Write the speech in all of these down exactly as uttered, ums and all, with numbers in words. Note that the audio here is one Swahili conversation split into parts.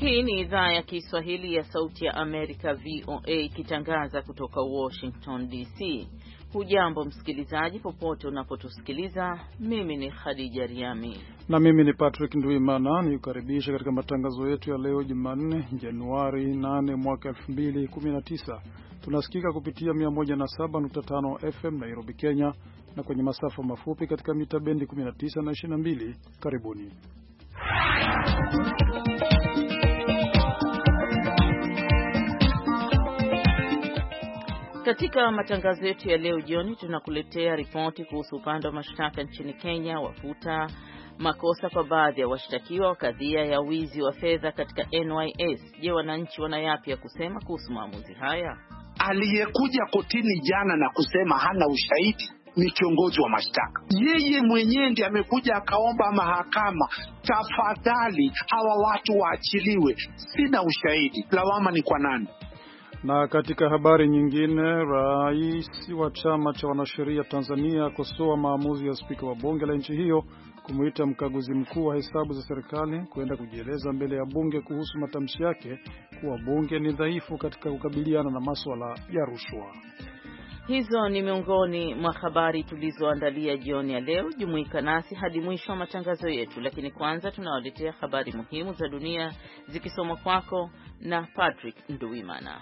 Hii ni idhaa ya Kiswahili ya Sauti ya Amerika V O A ikitangaza kutoka Washington D C. Hujambo msikilizaji popote unapotusikiliza. Mimi ni Khadija Riami na mimi ni Patrick Nduimana, nikukaribisha katika matangazo yetu ya leo Jumanne Januari nane mwaka elfu mbili kumi na tisa. Tunasikika kupitia mia moja na saba nukta tano F M Nairobi, Kenya, na kwenye masafa mafupi katika mita bendi kumi na tisa na ishirini na mbili. Karibuni. Katika matangazo yetu ya leo jioni tunakuletea ripoti kuhusu upande wa mashtaka nchini Kenya wafuta makosa kwa baadhi ya washtakiwa wa kadhia ya wizi wa fedha katika N Y S. Je, wananchi wana yapi ya kusema kuhusu maamuzi haya? Aliyekuja kotini jana na kusema hana ushahidi ni kiongozi wa mashtaka. Yeye mwenyewe ndiye amekuja akaomba mahakama, tafadhali hawa watu waachiliwe, sina ushahidi. Lawama ni kwa nani? Na katika habari nyingine, rais wa chama cha wanasheria Tanzania akosoa maamuzi ya spika wa bunge la nchi hiyo kumuita mkaguzi mkuu wa hesabu za serikali kwenda kujieleza mbele ya bunge kuhusu matamshi yake kuwa bunge ni dhaifu katika kukabiliana na masuala ya rushwa. Hizo ni miongoni mwa habari tulizoandalia jioni ya leo. Jumuika nasi hadi mwisho wa matangazo yetu, lakini kwanza tunawaletea habari muhimu za dunia zikisomwa kwako na Patrick Nduwimana.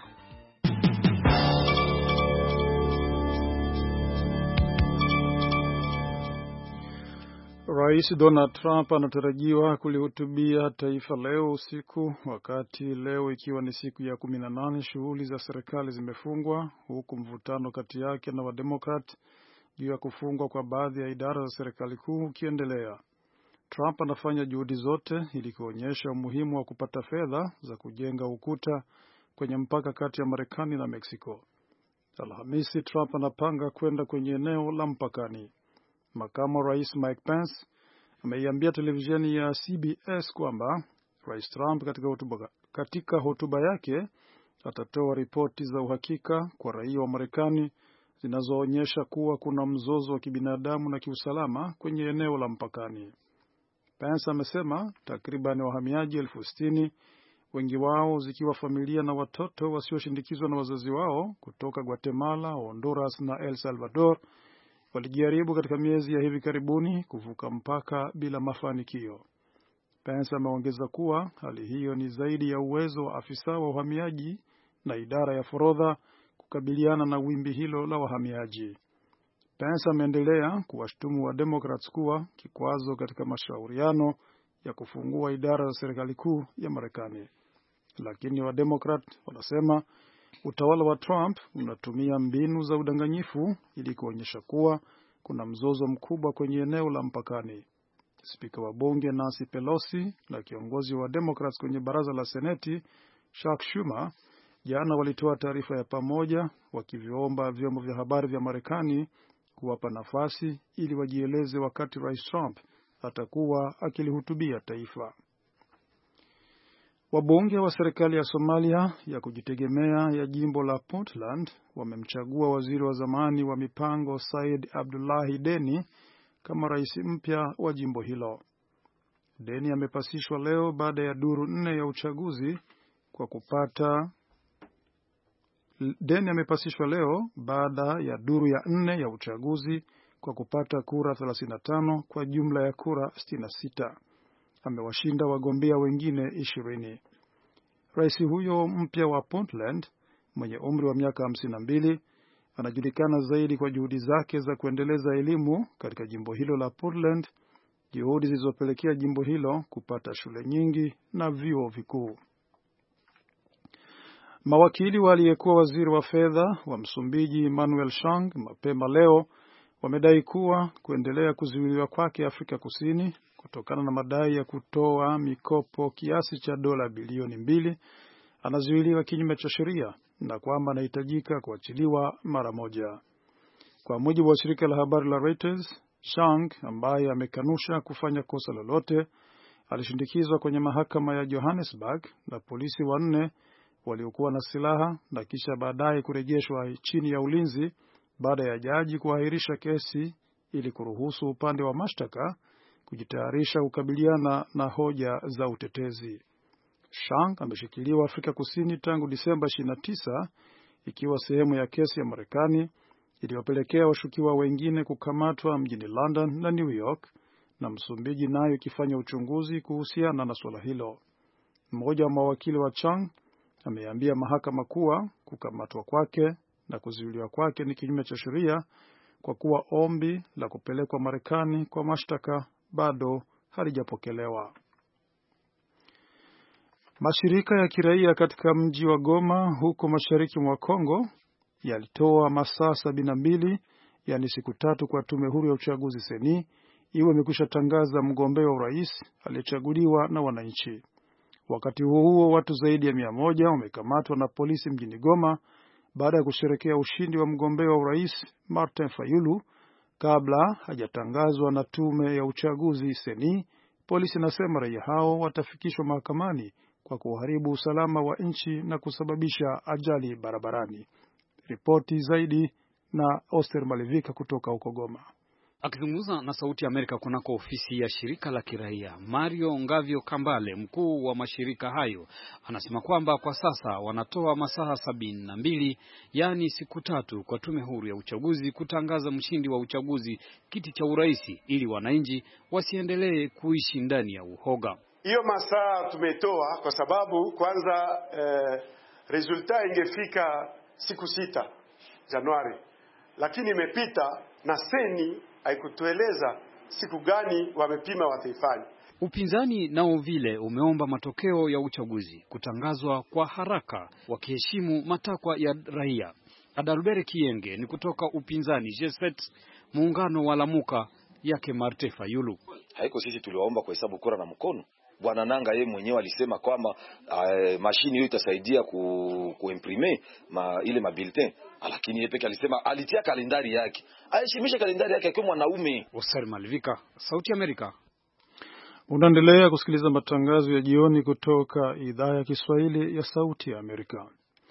Rais Donald Trump anatarajiwa kulihutubia taifa leo usiku, wakati leo ikiwa ni siku ya kumi na nane shughuli za serikali zimefungwa, huku mvutano kati yake na Wademokrat juu ya kufungwa kwa baadhi ya idara za serikali kuu ukiendelea. Trump anafanya juhudi zote ili kuonyesha umuhimu wa kupata fedha za kujenga ukuta kwenye mpaka kati ya Marekani na Mexico. Alhamisi, Trump anapanga kwenda kwenye eneo la mpakani. Makamu Rais Mike Pence ameiambia televisheni ya C B S kwamba Rais Trump katika hotuba, katika hotuba yake atatoa ripoti za uhakika kwa raia wa Marekani zinazoonyesha kuwa kuna mzozo wa kibinadamu na kiusalama kwenye eneo la mpakani. Pence amesema takriban wahamiaji elfu sitini, wengi wao zikiwa familia na watoto wasioshindikizwa na wazazi wao kutoka Guatemala, Honduras na El Salvador walijaribu katika miezi ya hivi karibuni kuvuka mpaka bila mafanikio. Pence ameongeza kuwa hali hiyo ni zaidi ya uwezo wa afisa wa uhamiaji na idara ya forodha kukabiliana na wimbi hilo la wahamiaji. Pence ameendelea kuwashtumu wa Democrats kuwa kikwazo katika mashauriano ya kufungua idara za serikali kuu ya Marekani. Lakini wa Democrat wanasema utawala wa Trump unatumia mbinu za udanganyifu ili kuonyesha kuwa kuna mzozo mkubwa kwenye eneo la mpakani. Spika wa bunge Nancy Pelosi na kiongozi wa Democrats kwenye baraza la Seneti Chuck Schumer jana walitoa taarifa ya pamoja wakiviomba vyombo vya habari vya Marekani kuwapa nafasi ili wajieleze wakati Rais Trump atakuwa akilihutubia taifa. Wabunge wa serikali ya Somalia ya kujitegemea ya jimbo la Puntland wamemchagua waziri wa zamani wa mipango Said Abdullahi Deni kama rais mpya wa jimbo hilo. Deni amepasishwa leo baada ya duru nne ya uchaguzi kwa kupata Deni amepasishwa leo baada ya duru ya nne ya uchaguzi kwa kupata kura thelathini na tano kwa jumla ya kura sitini na sita. Amewashinda wagombea wengine ishirini. Rais huyo mpya wa Puntland mwenye umri wa miaka hamsini na mbili anajulikana zaidi kwa juhudi zake za kuendeleza elimu katika jimbo hilo la Puntland, juhudi zilizopelekea jimbo hilo kupata shule nyingi na vyuo vikuu. Mawakili wa aliyekuwa waziri wa fedha wa Msumbiji Manuel Chang mapema leo wamedai kuwa kuendelea kuzuiliwa kwake Afrika Kusini kutokana na madai ya kutoa mikopo kiasi cha dola bilioni mbili anazuiliwa kinyume cha sheria na kwamba anahitajika kuachiliwa mara moja. Kwa mujibu wa shirika la habari la Reuters, Chang ambaye amekanusha kufanya kosa lolote alishindikizwa kwenye mahakama ya Johannesburg na polisi wanne waliokuwa na silaha na kisha baadaye kurejeshwa chini ya ulinzi baada ya jaji kuahirisha kesi ili kuruhusu upande wa mashtaka kujitayarisha kukabiliana na hoja za utetezi. Shang ameshikiliwa Afrika Kusini tangu Disemba ishirini na tisa ikiwa sehemu ya kesi ya Marekani iliyopelekea washukiwa wengine kukamatwa mjini London na New York, na Msumbiji nayo ikifanya uchunguzi kuhusiana na suala hilo. Mmoja wa mawakili wa Chang ameambia mahakama kuwa kukamatwa kwake na kuzuiliwa kwake ni kinyume cha sheria kwa kuwa ombi la kupelekwa Marekani kwa mashtaka bado halijapokelewa. Mashirika ya kiraia katika mji wa Goma huko mashariki mwa Kongo yalitoa masaa sabini na mbili, yani siku tatu, kwa tume huru ya uchaguzi seni iwe imekwisha tangaza mgombea wa urais aliyechaguliwa na wananchi. Wakati huo huo, watu zaidi ya mia moja wamekamatwa na polisi mjini Goma baada ya kusherekea ushindi wa mgombea wa urais Martin Fayulu kabla hajatangazwa na tume ya uchaguzi seni. Polisi nasema raia hao watafikishwa mahakamani kwa kuharibu usalama wa nchi na kusababisha ajali barabarani. Ripoti zaidi na Oster Malivika kutoka huko Goma. Akizungumza na Sauti ya Amerika kunako ofisi ya shirika la kiraia, Mario Ngavyo Kambale, mkuu wa mashirika hayo, anasema kwamba kwa sasa wanatoa masaa sabini na mbili, yani siku tatu, kwa tume huru ya uchaguzi kutangaza mshindi wa uchaguzi kiti cha uraisi ili wananchi wasiendelee kuishi ndani ya uhoga. Hiyo masaa tumetoa kwa sababu kwanza eh, resulta ingefika siku sita Januari, lakini imepita na seni haikutueleza siku gani wamepima wataifanya. Upinzani nao vile umeomba matokeo ya uchaguzi kutangazwa kwa haraka, wakiheshimu matakwa ya raia. Adalbert Kienge ni kutoka upinzani G seven, muungano wa Lamuka yake Martin Fayulu. Haiko sisi tuliwaomba kwa hesabu kura na mkono. Bwana Nanga yeye mwenyewe alisema kwamba uh, mashini hiyo itasaidia ku kuimprime ma ile mabulletin, lakini yeye pekee alisema alitia kalendari yake. Aheshimisha kalendari yake kama mwanaume. Oser Malvika, Sauti ya Amerika. Unaendelea kusikiliza matangazo ya jioni kutoka idhaa ya Kiswahili ya Sauti ya Amerika.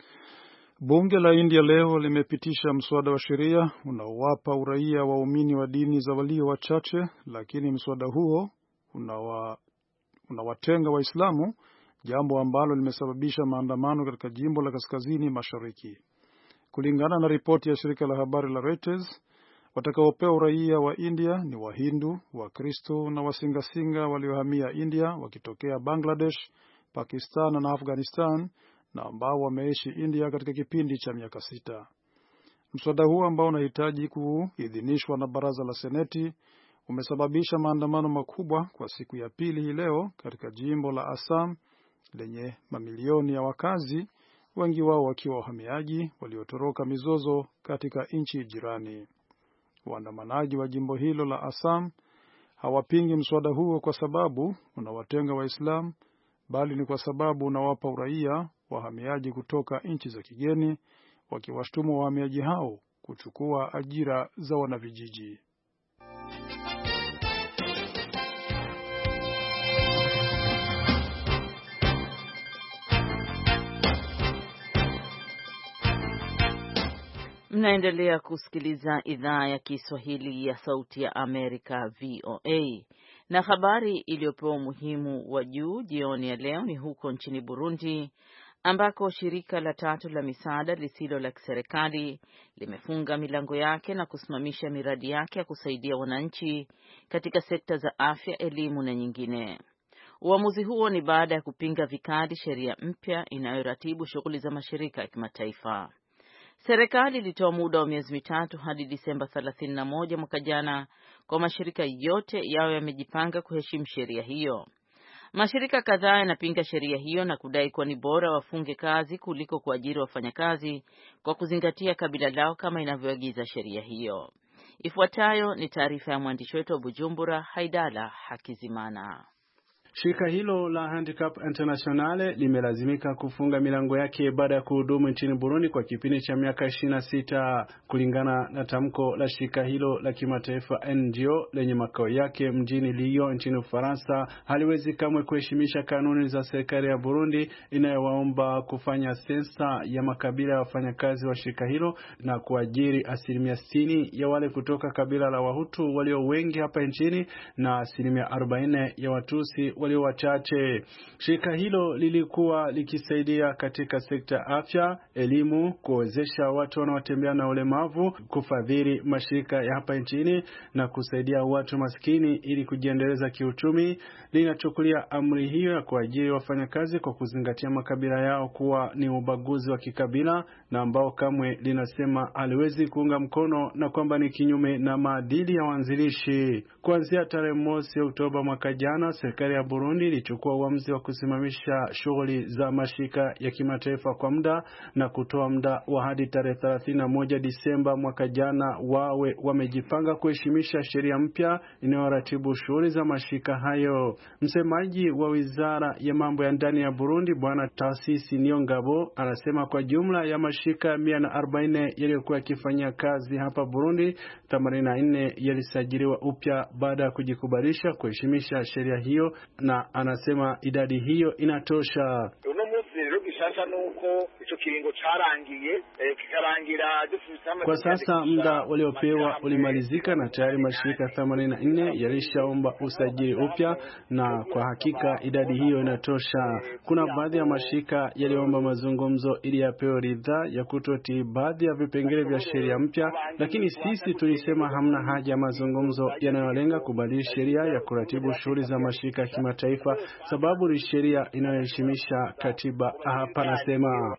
Bunge la India leo limepitisha mswada wa sheria unaowapa uraia waumini wa dini za walio wachache, lakini mswada huo unawa unawatenga Waislamu, jambo ambalo limesababisha maandamano katika jimbo la kaskazini mashariki. Kulingana na ripoti ya shirika la habari la Reuters, watakaopewa uraia wa India ni Wahindu, Wakristo na Wasingasinga waliohamia India wakitokea Bangladesh, Pakistan na Afghanistan, na ambao wameishi India katika kipindi cha miaka sita. Mswada huo ambao unahitaji kuidhinishwa na baraza la Seneti umesababisha maandamano makubwa kwa siku ya pili hii leo katika jimbo la Assam lenye mamilioni ya wakazi, wengi wao wakiwa wahamiaji waliotoroka mizozo katika nchi jirani. Waandamanaji wa jimbo hilo la Assam hawapingi mswada huo kwa sababu unawatenga Waislamu, bali ni kwa sababu unawapa uraia wahamiaji kutoka nchi za kigeni, wakiwashtumu wahamiaji hao kuchukua ajira za wanavijiji. Mnaendelea kusikiliza idhaa ya Kiswahili ya Sauti ya Amerika V O A. Na habari iliyopewa umuhimu wa juu jioni ya leo ni huko nchini Burundi, ambako shirika la tatu la misaada lisilo la kiserikali limefunga milango yake na kusimamisha miradi yake ya kusaidia wananchi katika sekta za afya, elimu na nyingine. Uamuzi huo ni baada ya kupinga vikali sheria mpya inayoratibu shughuli za mashirika ya kimataifa. Serikali ilitoa muda wa miezi mitatu hadi Disemba thelathini na moja mwaka jana kwa mashirika yote yao yamejipanga kuheshimu sheria hiyo. Mashirika kadhaa yanapinga sheria hiyo na kudai kuwa ni bora wafunge kazi kuliko kuajiri wafanyakazi kwa kuzingatia kabila lao kama inavyoagiza sheria hiyo. Ifuatayo ni taarifa ya mwandishi wetu wa Bujumbura, Haidala Hakizimana. Shirika hilo la Handicap Internationale limelazimika kufunga milango yake baada ya kuhudumu nchini Burundi kwa kipindi cha miaka ishirini na sita. Kulingana na tamko la shirika hilo la kimataifa N G O lenye makao yake mjini Lyon nchini Ufaransa, haliwezi kamwe kuheshimisha kanuni za serikali ya Burundi inayowaomba kufanya sensa ya makabila ya wafanyakazi wa shirika hilo na kuajiri asilimia sitini ya wale kutoka kabila la Wahutu walio wengi hapa nchini na asilimia arobaini ya Watusi walio wachache. Shirika hilo lilikuwa likisaidia katika sekta afya, elimu, kuwezesha watu wanaotembea na ulemavu, kufadhili mashirika ya hapa nchini na kusaidia watu maskini ili kujiendeleza kiuchumi. Linachukulia amri hiyo ya kuajiri wafanyakazi kwa kuzingatia makabila yao kuwa ni ubaguzi wa kikabila na ambao kamwe linasema haliwezi kuunga mkono na kwamba ni kinyume na maadili ya waanzilishi. Kuanzia tarehe mosi Oktoba mwaka jana, serikali ya Burundi ilichukua uamuzi wa kusimamisha shughuli za mashirika ya kimataifa kwa muda na kutoa muda wa hadi tarehe thelathini na moja Disemba mwaka jana wawe wamejipanga kuheshimisha sheria mpya inayoratibu shughuli za mashirika hayo. Msemaji wa Wizara ya Mambo ya Ndani ya Burundi Bwana Taasisi Niyongabo anasema kwa jumla ya mashirika mia na arobaini yaliyokuwa yakifanyia kazi hapa Burundi, themanini na nne yalisajiliwa upya baada ya kujikubalisha kuheshimisha sheria hiyo, na anasema idadi hiyo inatosha. Kwa sasa muda waliopewa ulimalizika na tayari mashirika themanini na nne yalishaomba usajili upya, na kwa hakika idadi hiyo inatosha. Kuna baadhi ya mashirika yaliomba mazungumzo ili yapewe ridhaa ya kutotii baadhi ya vipengele vya sheria mpya, lakini sisi tulisema hamna haja ya mazungumzo yanayolenga kubadili sheria ya kuratibu shughuli za mashirika ya kimataifa, sababu ni sheria inayoheshimisha katiba. Hapa nasema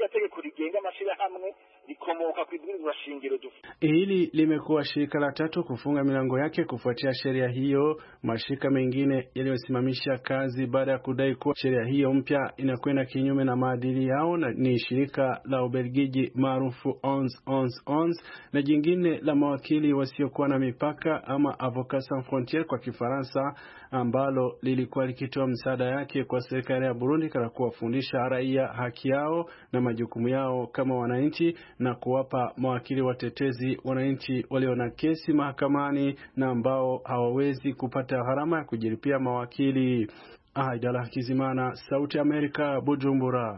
hili limekuwa shirika la tatu kufunga milango yake kufuatia sheria hiyo. Mashirika mengine yaliyosimamisha kazi baada ya kudai kuwa sheria hiyo mpya inakwenda kinyume na maadili yao na ni shirika la Ubelgiji maarufu Ons Ons Ons na jingine la mawakili wasiokuwa na mipaka ama Avocats Sans Frontieres kwa Kifaransa, ambalo lilikuwa likitoa msaada yake kwa serikali ya Burundi kwa kuwafundisha raia haki yao na majukumu yao kama wananchi na kuwapa mawakili watetezi wananchi walio na kesi mahakamani na ambao hawawezi kupata gharama ya kujilipia mawakili. Aidala Kizimana, Sauti Amerika, Bujumbura.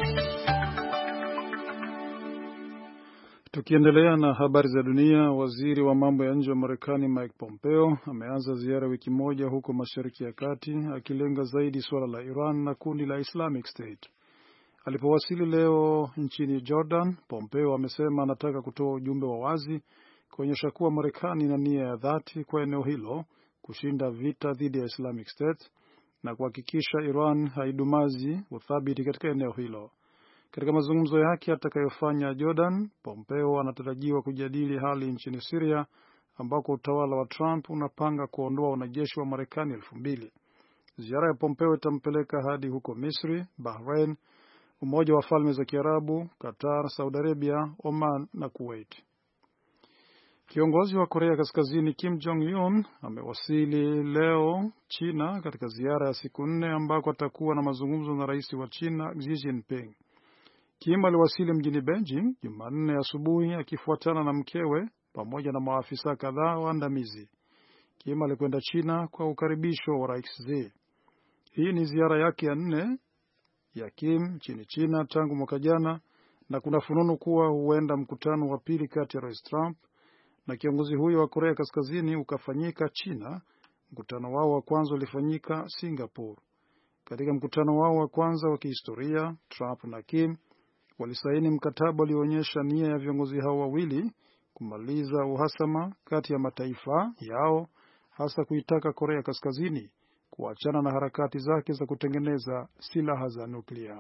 Tukiendelea na habari za dunia, waziri wa mambo ya nje wa Marekani Mike Pompeo ameanza ziara wiki moja huko Mashariki ya Kati akilenga zaidi suala la Iran na kundi la Islamic State. Alipowasili leo nchini Jordan, Pompeo amesema anataka kutoa ujumbe wa wazi kuonyesha kuwa Marekani ina nia ya dhati kwa eneo hilo kushinda vita dhidi ya Islamic State na kuhakikisha Iran haidumazi uthabiti katika eneo hilo. Katika mazungumzo yake atakayofanya Jordan, Pompeo anatarajiwa kujadili hali nchini Syria ambako utawala wa Trump unapanga kuondoa wanajeshi wa Marekani elfu mbili. Ziara ya Pompeo itampeleka hadi huko Misri, Bahrain, Umoja wa Falme za Kiarabu, Qatar, Saudi Arabia, Oman na Kuwait. Kiongozi wa Korea Kaskazini Kim Jong-un amewasili leo China katika ziara ya siku nne ambako atakuwa na mazungumzo na rais wa China Xi Jinping. Kim aliwasili mjini Beijing Jumanne asubuhi akifuatana na mkewe pamoja na maafisa kadhaa waandamizi. Kim alikwenda China kwa ukaribisho wa Rais Xi. Hii ni ziara yake ya nne ya Kim nchini China tangu mwaka jana, na kuna fununu kuwa huenda mkutano wa pili kati ya Rais Trump na kiongozi huyo wa Korea Kaskazini ukafanyika China. Mkutano wao wa kwanza ulifanyika Singapore. Katika mkutano wao wa kwanza wa kihistoria, Trump na Kim walisaini mkataba ulioonyesha nia ya viongozi hao wawili kumaliza uhasama kati ya mataifa yao, hasa kuitaka Korea Kaskazini kuachana na harakati zake za kutengeneza silaha za nuklia.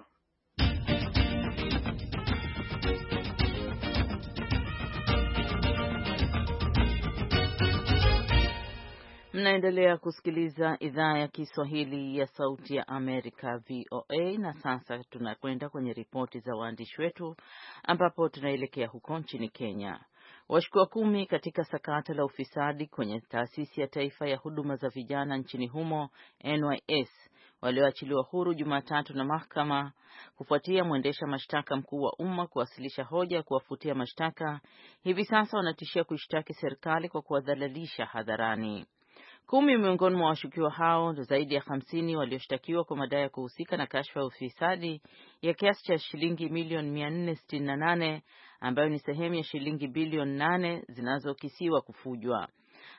Mnaendelea kusikiliza idhaa ya Kiswahili ya Sauti ya Amerika V O A, na sasa tunakwenda kwenye ripoti za waandishi wetu ambapo tunaelekea huko nchini Kenya. Washukiwa kumi katika sakata la ufisadi kwenye Taasisi ya Taifa ya Huduma za Vijana nchini humo N Y S walioachiliwa huru Jumatatu na mahakama kufuatia mwendesha mashtaka mkuu wa umma kuwasilisha hoja kuwafutia mashtaka. Hivi sasa wanatishia kuishtaki serikali kwa kuwadhalilisha hadharani. Kumi miongoni mwa washukiwa hao, zaidi ya hamsini walioshtakiwa kwa madai ya kuhusika na kashfa ya ufisadi ya kiasi cha shilingi milioni mia nne sitini na nane ambayo ni sehemu ya shilingi bilioni nane zinazokisiwa kufujwa.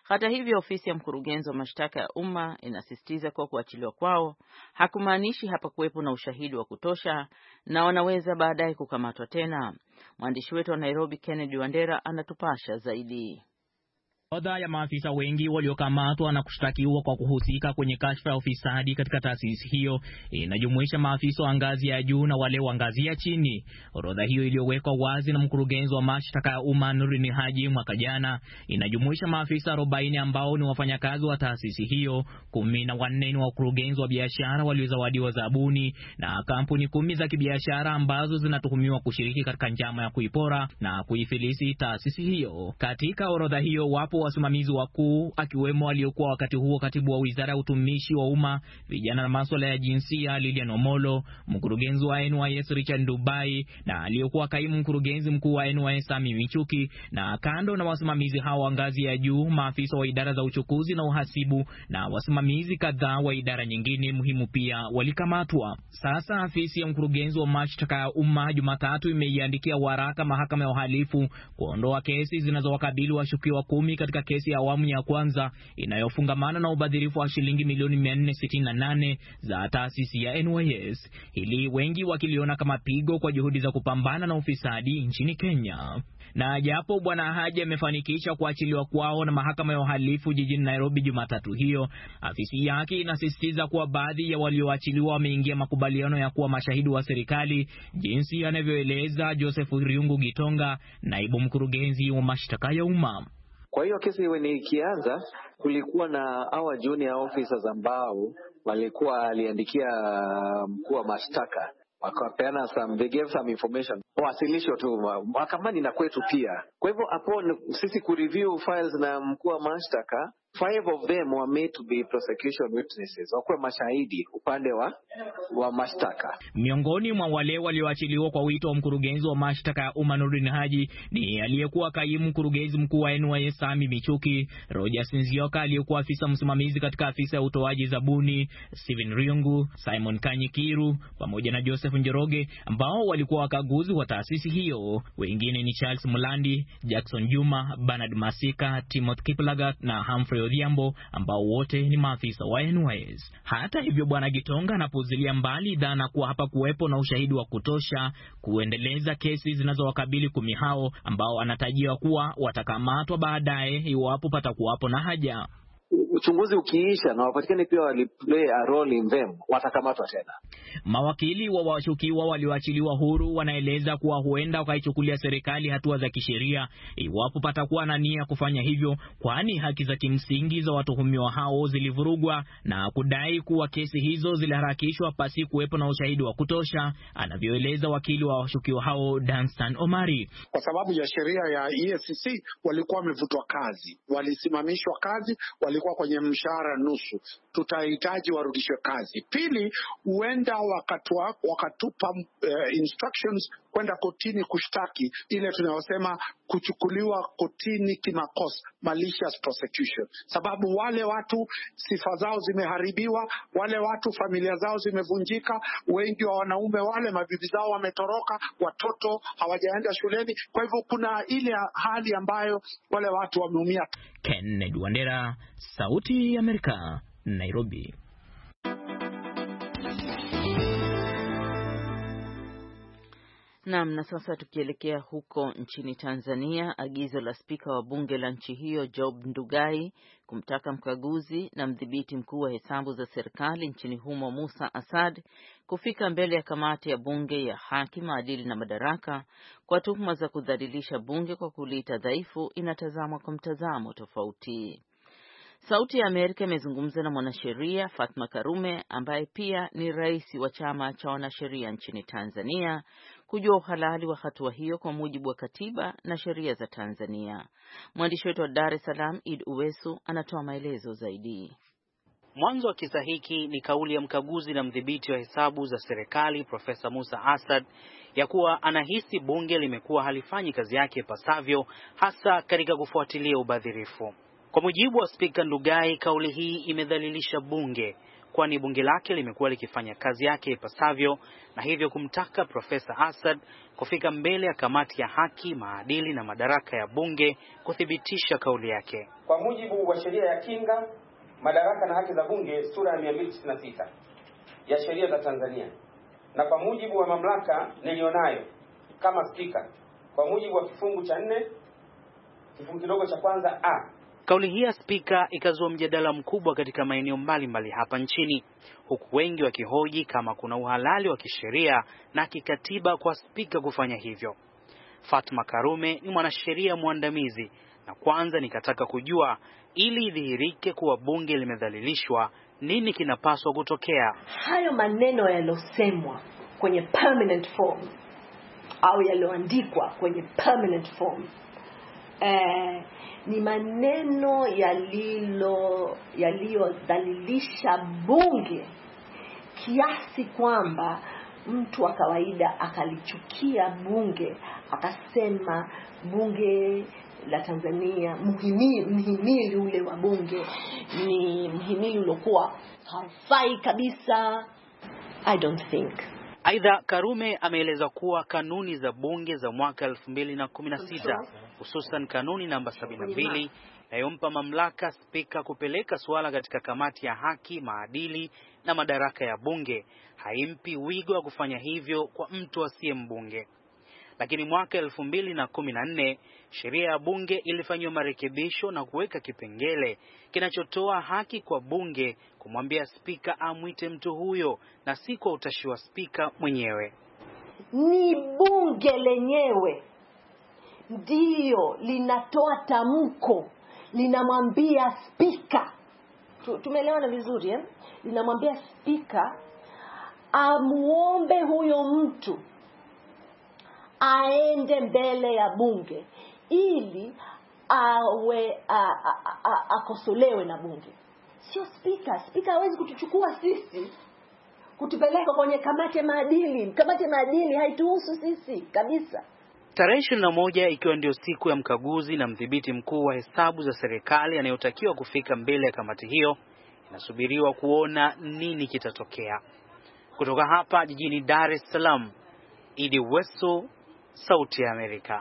Hata hivyo, ofisi ya mkurugenzi wa mashtaka ya umma inasisitiza kuwa kuachiliwa kwao hakumaanishi hapakuwepo na ushahidi wa kutosha na wanaweza baadaye kukamatwa tena. Mwandishi wetu wa Nairobi Kennedy Wandera anatupasha zaidi. Orodha ya maafisa wengi waliokamatwa na kushtakiwa kwa kuhusika kwenye kashfa ya ufisadi katika taasisi hiyo inajumuisha maafisa wa ngazi ya juu na wale wa ngazi ya chini. Orodha hiyo iliyowekwa wazi na mkurugenzi wa mashtaka ya umma Nurdin Haji mwaka jana inajumuisha maafisa arobaini ambao ni wafanyakazi wa taasisi hiyo, kumi na wanne ni wakurugenzi wa biashara waliozawadiwa zabuni, na kampuni kumi za kibiashara ambazo zinatuhumiwa kushiriki katika njama ya kuipora na kuifilisi taasisi hiyo. Katika orodha hiyo wapo wasimamizi wakuu akiwemo aliyekuwa wakati huo katibu wa Wizara ya Utumishi wa Umma, Vijana na Masuala ya Jinsia Lilian Omolo, mkurugenzi wa N Y S Richard Ndubai na aliyekuwa kaimu mkurugenzi mkuu wa N Y S Sami Michuki. Na kando na wasimamizi hao wa ngazi ya juu, maafisa wa idara za uchukuzi na uhasibu na wasimamizi kadhaa wa idara nyingine muhimu pia walikamatwa. Sasa afisi ya mkurugenzi wa mashtaka ya umma Jumatatu imeiandikia waraka mahakama ya uhalifu kuondoa kesi zinazowakabili washukiwa kumi katika kesi ya awamu ya kwanza inayofungamana na ubadhirifu wa shilingi milioni mia nne sitini na nane za taasisi ya N Y S. Hili wengi wakiliona kama pigo kwa juhudi za kupambana na ufisadi nchini Kenya. Na japo bwana Haji amefanikisha kuachiliwa kwao na mahakama ya uhalifu jijini Nairobi Jumatatu hiyo, afisi yake inasisitiza kuwa baadhi ya walioachiliwa wameingia makubaliano ya kuwa mashahidi wa serikali, jinsi anavyoeleza Joseph Riungu Gitonga, naibu mkurugenzi wa mashtaka ya umma. Kwa hiyo kesi iwe ni ikianza, kulikuwa na hawa junior officers ambao walikuwa aliandikia mkuu wa mashtaka, wakapeana some, they gave some information, wasilisho tu mahakamani na kwetu pia. Kwa hivyo upon sisi kureview files na mkuu wa mashtaka, five of them were made to be prosecution witnesses, wakuwa mashahidi upande wa wa mashtaka. Miongoni mwa wale walioachiliwa kwa wito wa mkurugenzi wa mashtaka ya umma Nurdin Haji ni aliyekuwa kaimu mkurugenzi mkuu wa N Y S Sami Michuki, Roger Sinzioka aliyekuwa afisa msimamizi katika afisa ya utoaji zabuni, Steven Riungu, Simon Kanyikiru pamoja na Joseph Njoroge ambao walikuwa wakaguzi wa taasisi hiyo. Wengine ni Charles Mulandi, Jackson Juma, Bernard Masika, Timothy Kiplagat na Humphrey Odhiambo ambao wote ni maafisa wa N Y S. Hata hivyo, bwana Gitonga anapuzilia mbali dhana kuwa hapa kuwepo na ushahidi wa kutosha kuendeleza kesi zinazowakabili kumi hao ambao anatajia kuwa watakamatwa baadaye iwapo patakuwapo na haja. Uchunguzi ukiisha na wapatikane pia waliplay a role in them, watakamatwa tena. Mawakili wa washukiwa walioachiliwa huru wanaeleza kuwa huenda wakaichukulia serikali hatua za kisheria iwapo patakuwa na nia kufanya hivyo, kwani haki za kimsingi za watuhumiwa hao zilivurugwa na kudai kuwa kesi hizo ziliharakishwa pasi kuwepo na ushahidi wa kutosha, anavyoeleza wakili wa washukiwa hao Danstan Omari. Kwa sababu ya sheria ya E A C C walikuwa wamevutwa kazi, walisimamishwa kazi, walikuwa kwenye mshahara nusu. Tutahitaji warudishwe kazi. Pili, huenda wakatwa, wakatupa uh, instructions kwenda kotini kushtaki, ile tunayosema kuchukuliwa kotini kimakosa, malicious prosecution. Sababu wale watu sifa zao zimeharibiwa, wale watu familia zao zimevunjika, wengi wa wanaume wale mabibi zao wametoroka, watoto hawajaenda shuleni. Kwa hivyo kuna ile hali ambayo wale watu wameumia. Kennedy Wandera, Sauti ya Amerika, Nairobi. Naam, na sasa tukielekea huko nchini Tanzania, agizo la spika wa bunge la nchi hiyo Job Ndugai kumtaka mkaguzi na mdhibiti mkuu wa hesabu za serikali nchini humo Musa Asad kufika mbele ya kamati ya bunge ya haki, maadili na madaraka kwa tuhuma za kudhalilisha bunge kwa kuliita dhaifu inatazamwa kwa mtazamo tofauti. Sauti ya Amerika imezungumza na mwanasheria Fatma Karume ambaye pia ni rais wa chama cha wanasheria nchini Tanzania kujua uhalali wa hatua hiyo kwa mujibu wa katiba na sheria za Tanzania. Mwandishi wetu wa Dar es Salaam Id Uwesu anatoa maelezo zaidi. Mwanzo wa kisa hiki ni kauli ya mkaguzi na mdhibiti wa hesabu za serikali Profesa Musa Asad ya kuwa anahisi bunge limekuwa halifanyi kazi yake pasavyo, hasa katika kufuatilia ubadhirifu. Kwa mujibu wa Spika Ndugai, kauli hii imedhalilisha bunge kwani bunge lake limekuwa likifanya kazi yake ipasavyo, na hivyo kumtaka Profesa Assad kufika mbele ya kamati ya haki, maadili na madaraka ya bunge kuthibitisha kauli yake. Kwa mujibu wa sheria ya kinga, madaraka na haki za bunge sura ya mia mbili tisini na sita ya sheria za Tanzania, na kwa mujibu wa mamlaka nilionayo kama spika, kwa mujibu wa kifungu cha nne kifungu kidogo cha kwanza a. Kauli hii ya spika ikazua mjadala mkubwa katika maeneo mbalimbali hapa nchini, huku wengi wakihoji kama kuna uhalali wa kisheria na kikatiba kwa spika kufanya hivyo. Fatma Karume ni mwanasheria mwandamizi, na kwanza nikataka kujua ili idhihirike kuwa bunge limedhalilishwa, nini kinapaswa kutokea. Hayo maneno yalosemwa kwenye permanent form au yaloandikwa kwenye permanent form eh, ni maneno yalilo yaliyodhalilisha bunge kiasi kwamba mtu wa kawaida akalichukia bunge, akasema bunge la Tanzania, muhimili mhimili ule wa bunge ni mhimili uliokuwa haufai kabisa. I don't think. Aidha, Karume ameeleza kuwa kanuni za bunge za mwaka elfu mbili na kumi na sita, hususan kanuni namba sabini na mbili inayompa mamlaka spika kupeleka suala katika kamati ya haki, maadili na madaraka ya bunge, haimpi wigo wa kufanya hivyo kwa mtu asiye mbunge. Lakini mwaka elfu mbili na kumi na nne sheria ya bunge ilifanywa marekebisho na kuweka kipengele kinachotoa haki kwa bunge kumwambia spika amwite mtu huyo, na si kwa utashi wa spika mwenyewe. Ni bunge lenyewe ndio linatoa tamko, linamwambia spika. Tumeelewana vizuri eh? Linamwambia spika amuombe huyo mtu aende mbele ya bunge ili awe akosolewe na bunge. Sio spika. Spika hawezi kutuchukua sisi kutupeleka kwenye kamati ya maadili. Kamati ya maadili haituhusu sisi kabisa. Tarehe ishirini na moja ikiwa ndio siku ya mkaguzi na mdhibiti mkuu wa hesabu za serikali anayotakiwa kufika mbele ya kamati hiyo, inasubiriwa kuona nini kitatokea. Kutoka hapa jijini Dar es Salaam, Idi Weso, Sauti ya Amerika.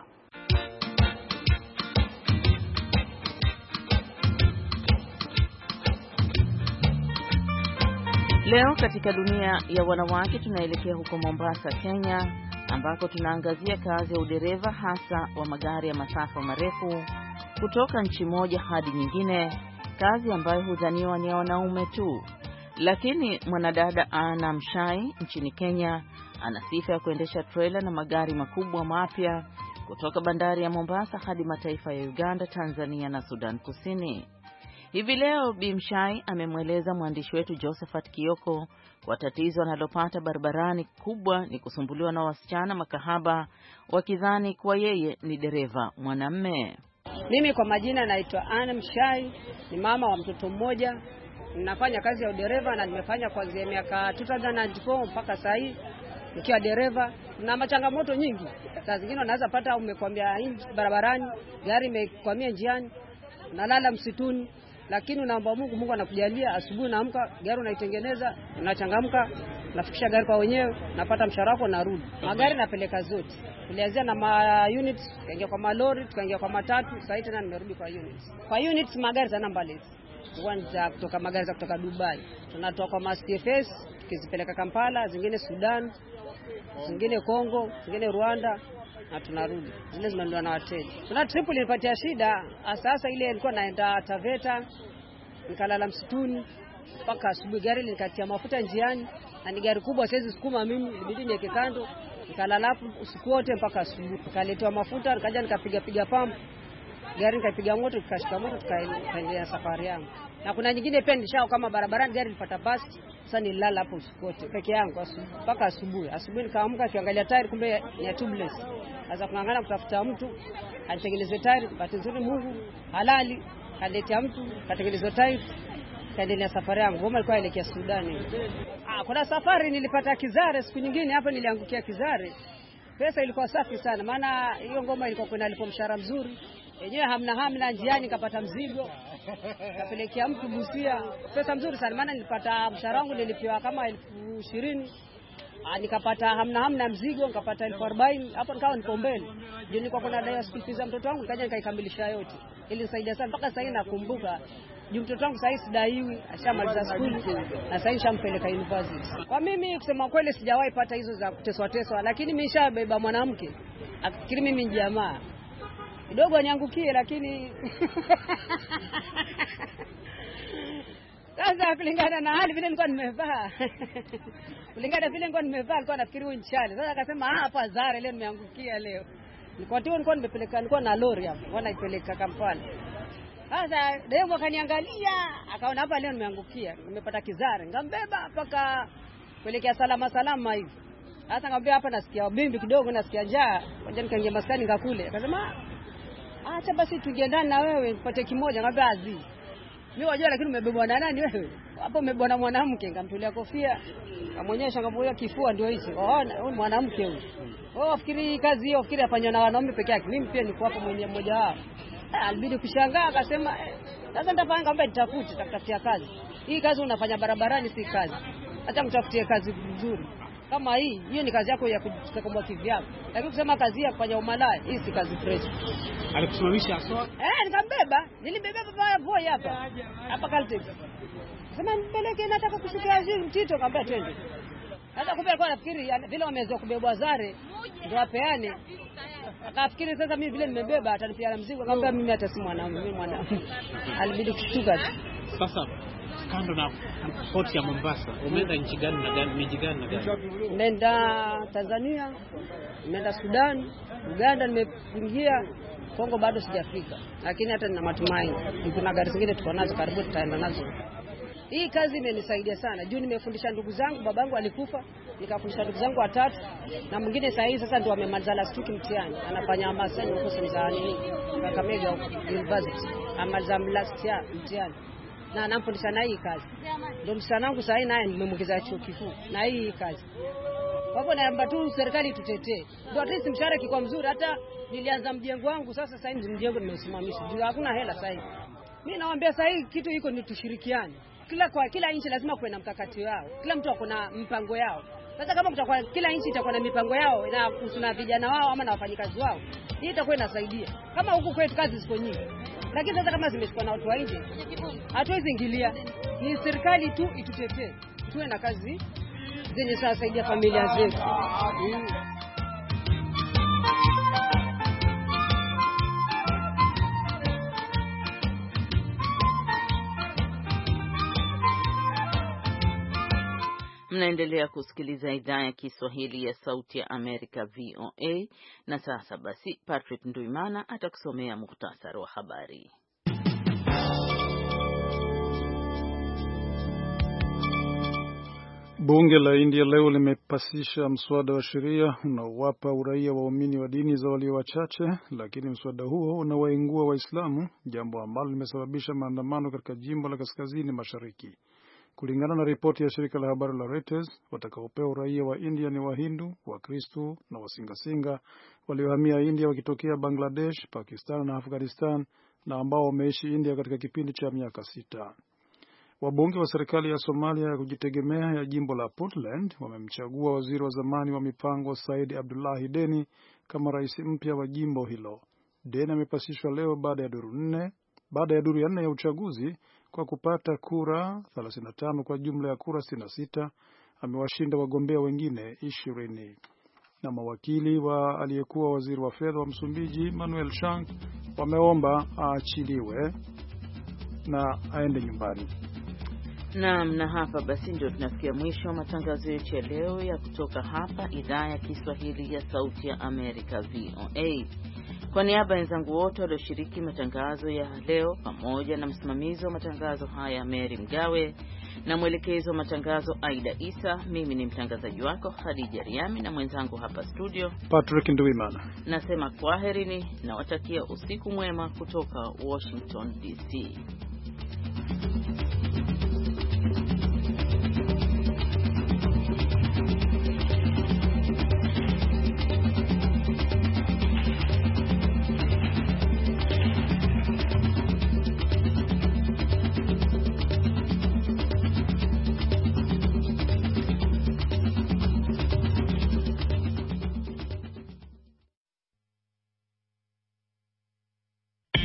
Leo katika dunia ya wanawake tunaelekea huko Mombasa, Kenya, ambako tunaangazia kazi ya udereva hasa wa magari ya masafa marefu kutoka nchi moja hadi nyingine, kazi ambayo hudhaniwa ni ya wanaume tu. Lakini mwanadada Anna Mshai nchini Kenya ana sifa ya kuendesha trailer na magari makubwa mapya kutoka bandari ya Mombasa hadi mataifa ya Uganda, Tanzania na Sudan Kusini. Hivi leo Bi Mshai amemweleza mwandishi wetu Josephat Kioko kwa tatizo analopata barabarani kubwa ni kusumbuliwa na wasichana makahaba wakidhani kuwa yeye ni dereva mwanamume. Mimi kwa majina naitwa Anna Mshai, ni mama wa mtoto mmoja. Ninafanya kazi ya udereva na nimefanya kuanzia miaka elfu mbili na nne mpaka sasa hivi nikiwa dereva. Na machangamoto nyingi. Saa zingine unaweza pata umekwambia barabarani, gari imekwamia njiani, unalala msituni, lakini unaomba Mungu, Mungu anakujalia, asubuhi naamka, gari unaitengeneza, unachangamka, nafikisha gari kwa wenyewe, napata mshahara wako na rudi. Magari napeleka zote. Tulianzia na ma units, tukaingia kwa malori, tukaingia kwa matatu, sasa tena nimerudi kwa units. Kwa units magari za namba less. Kwanza kutoka magari za kutoka Dubai. Tunatoa kwa M T F S, tukizipeleka Kampala, zingine Sudan, zingine Kongo, zingine Rwanda, na tunarudi. Zile zimeandwa na wateja. Tuna trip ilipatia shida, sasa ile ilikuwa naenda Taveta, nikalala msituni mpaka asubuhi, gari likatia mafuta njiani, na ni gari kubwa siwezi sukuma mimi, ilibidi niweke kando, nikalala hapo usiku wote mpaka asubuhi. Nikaletewa mafuta, nikaja nikapiga piga pump, gari nikapiga moto, tukashika moto, tukaendelea safari yangu. Na kuna nyingine pia nilishao kama barabarani gari lipata basi, sasa nilala hapo usiku wote peke yangu mpaka asubuhi. Asubuhi nikaamka kiangalia tire, kumbe ni tubeless. Sasa kuangana kutafuta mtu atengeneze tire, bahati nzuri Mungu halali kaletea mtu katengeneza tire, kaendelea safari yangu. Ngoma ilikuwa elekea Sudani. Ah, kuna safari nilipata Kizare, siku nyingine hapa niliangukia Kizare. Pesa ilikuwa safi sana, maana hiyo ngoma ilikuwa kuna alipo mshahara mzuri. yenyewe hamna hamna, njiani nikapata mzigo kapelekea mtu Busia. Pesa mzuri sana, maana nilipata mshahara wangu nilipewa kama elfu ishirini. Ah, nikapata hamna hamna mzigo nikapata elfu arobaini. Hapo nikawa niko mbele. Ndio nilikuwa kuna dai school fees za mtoto wangu, nikaja nikaikamilisha yote. Ili nisaidia sana mpaka sasa nakumbuka. Juu mtoto wangu sasa sidaiwi, ashamaliza shule na sasa nishampeleka university. Kwa mimi kusema kweli sijawahi pata hizo za kuteswa teswa, lakini nimeshabeba mwanamke. Akikiri mimi ni jamaa. Kidogo niangukie lakini sasa kulingana na hali vile nilikuwa nimevaa. Kulingana vile nilikuwa nimevaa alikuwa nafikiri huyu nchale. Sasa akasema ah, hapa Zare leo nimeangukia leo. Nilikuwa tu nilikuwa nimepeleka nilikuwa na lori hapo. Wana ipeleka Kampala. Sasa demo akaniangalia, akaona hapa leo nimeangukia. Nimepata kizare. Ngambeba mpaka kuelekea salama salama hivi. Sasa ngambia hapa nasikia bimbi kidogo, nasikia njaa. Ngoja nikaingia maskani ngakule. Akasema acha basi tujiendane na wewe nipate kimoja. Ngambia azi. Mimi wajua lakini umebebwa na nani wewe? Hapo umebebwa na mwanamke, ngamtolea kofia. Kamonyesha ngamwona kifua ndio hicho. Oh, huyu mwanamke huyu. Oh, wafikiri kazi hiyo, wafikiri afanywa na wanaume peke yake. Mimi pia niko hapo mwenye mmoja wao. Albidi kushangaa akasema sasa nitafanya ngamba nitafute takutafutia kazi. Hii kazi unafanya barabarani si kazi. Acha mtafutie kazi nzuri. Kama hii, hiyo ni kazi yako ya kutekomboa kivyako. Lakini kusema kazi ya kufanya umalaya, hii si kazi fresh. Alikusimamisha aswa? Eh, nikambeba. Nilimbeba baba boy hapa. Hapa Caltex. Sema nipeleke nataka kushukia azili mtito kamba twende. Sasa kumbe alikuwa anafikiri vile wameanza kubebwa Zare ndio apeane. Akafikiri sasa mimi vile nimebeba atanipia mzigo, akamwambia mimi hata si mwanaume, mimi mwanaume. Alibidi kushtuka. Sasa kando na port ya Mombasa, umeenda nchi gani na gani, miji gani na gani? Nimeenda Tanzania, nimeenda Sudan, Uganda nimeingia, Kongo bado sijafika. Lakini hata nina matumaini. Kuna gari zingine tuko nazo karibu tutaenda nazo. Hii kazi imenisaidia sana. Juu nimefundisha ndugu zangu, babangu alikufa, nikafundisha ndugu zangu watatu na mwingine sasa hivi sasa ndio amemaliza last week mtihani. Anafanya maseni huko Mzani, Kakamega University. Amaliza last year mtihani. Na anamfundisha na hii kazi. Ndio msichana wangu sasa naye nimemwongeza chuo kikuu na hii kazi. Kwa hivyo naomba tu serikali tutetee. Ndio at least mshahara kiko mzuri, hata nilianza mjengo wangu sasa sasa hivi mjengo nimesimamisha. Juu hakuna hela sasa hivi. Mimi nawaambia sasa hivi kitu iko ni tushirikiane. Kila kwa kila nchi lazima kuwe na mkakati wao. Kila mtu ako na mpango yao. Sasa kama kutakuwa kila nchi itakuwa na mipango yao na kusuna vijana wao ama na wafanyikazi wao, hii itakuwa inasaidia. Kama huku kwetu kazi ziko nyingi. Lakini sasa kama zimeshikwa na watu wa nje, hatuwezi ingilia. Ni serikali tu itutetee. Tuwe na kazi zenye saidia familia zetu. Mm. Mnaendelea kusikiliza idhaa ya Kiswahili ya Sauti ya Amerika V O A, na sasa basi Patrick Nduimana atakusomea muhtasari wa habari. Bunge la India leo limepasisha mswada wa sheria unaowapa uraia waumini wa dini za walio wachache, lakini mswada huo unawaingua Waislamu, jambo ambalo limesababisha maandamano katika jimbo la kaskazini mashariki. Kulingana na ripoti ya shirika la habari la Reuters, watakaopewa uraia wa India ni Wahindu, Wakristo na Wasingasinga waliohamia India wakitokea Bangladesh, Pakistan na Afghanistan na ambao wameishi India katika kipindi cha miaka sita. Wabunge wa serikali ya Somalia ya kujitegemea ya jimbo la Puntland wamemchagua waziri wa zamani wa mipango Said Abdullahi Deni kama rais mpya wa jimbo hilo. Deni amepasishwa leo baada ya duru nne, baada ya duru ya nne ya uchaguzi kwa kupata kura thelathini na tano kwa jumla ya kura sitini na sita. Amewashinda wagombea wengine ishirini. Na mawakili wa aliyekuwa waziri wa fedha wa Msumbiji Manuel Chang wameomba aachiliwe na aende nyumbani. Naam, na hapa basi ndio tunafikia mwisho wa matangazo yetu ya leo ya kutoka hapa idhaa ya Kiswahili ya Sauti ya Amerika V O A. Kwa niaba ya wenzangu wote walioshiriki matangazo ya leo pamoja na msimamizi wa matangazo haya Mary Mgawe na mwelekezo wa matangazo Aida Isa, mimi ni mtangazaji wako Khadija Riami na mwenzangu hapa studio Patrick Nduimana. Nasema kwaherini na watakia usiku mwema kutoka Washington D C.